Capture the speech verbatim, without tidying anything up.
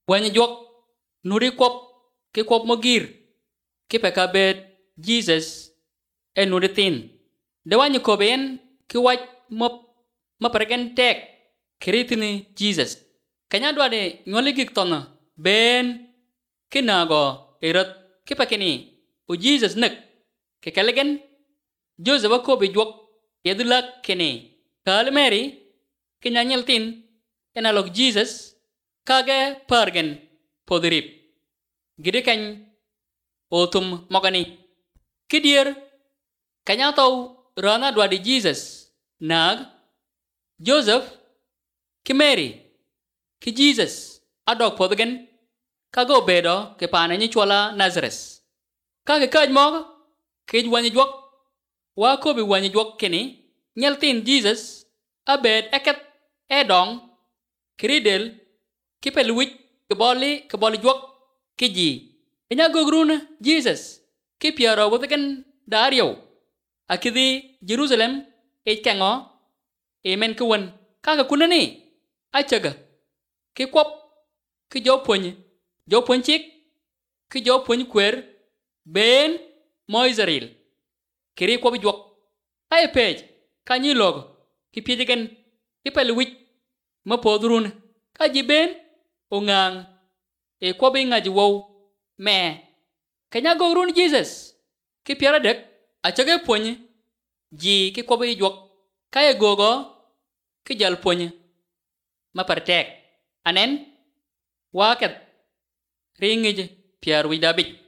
Wanya jwak nuri kwop ki kwop mogir ki pekabet Jesus e nuri tin. De wanya koben ki wach mop mapregen tek kiritini Jesus. Kanya dwade nyoli gik tono ben ki nago erot ki pakini u Jesus nek ki kelegen Joseph akobi jwak yedulak kini. Kal Mary ki nyanyel tin enalog Jesus kage pargen podirip. Gide kany otum mogani. Kidier kanya tau rana dwadi Jesus nag Joseph ki Mary ki Jesus adog podgen kago bedo ke pane ni chwala Nazareth. Kage kaj mog kij wanya jwak wa kobi wanya jwak kini nyeltin Jesus abed eket edong kiridel kipeluwich keboli keboli jwak kiji. Enya gogruna Jesus kipiaro woteken dario akidi Jerusalem e kengo emen kuwen kaka kunani achaga ki kwop ki jo ponyi jo ponchik ki jo ponyi kwer ben Moizeril kiri kwop jwak ay pej kanyi logo ki pijigen kipeluwich mapodrun kaji ben ongang e kwop ngaji wow me kanya gogrun Jesus ki piara dek achage ponyi ji ki kwop jwak kaya gogo ki jal ponyi mapartek anen waket ringij piar widabit